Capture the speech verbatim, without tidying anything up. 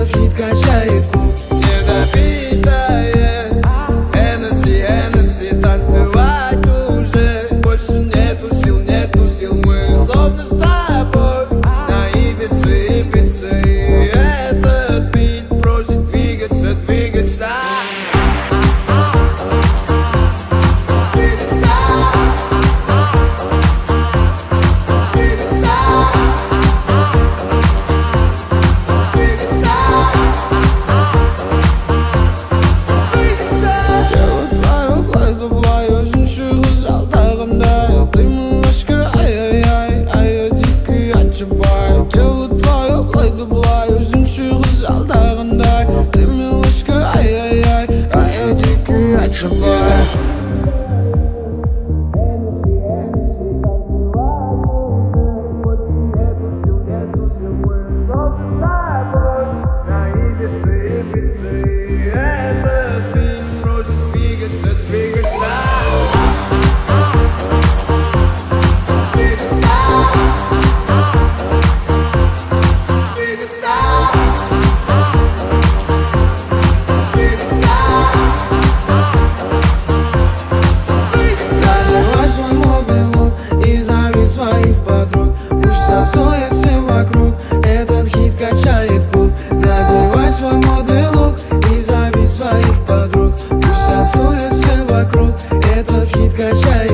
Этот хит качает клуб. Недопитое Энесси, Энесси, танцевать уже больше нету сил, нету сил. Мы словно с тобой на Ибице, Ибице. И этот бит просит двигаться, двигаться. Дело твое, плай да блай, өзіңше қызалдағандай. Ты милашка, ай-яй-яй, а я дикий отшибай. Танцует все вокруг, этот хит качает клуб. Надевай свой модный лук и зови своих подруг. Пусть танцует все вокруг, этот хит качает.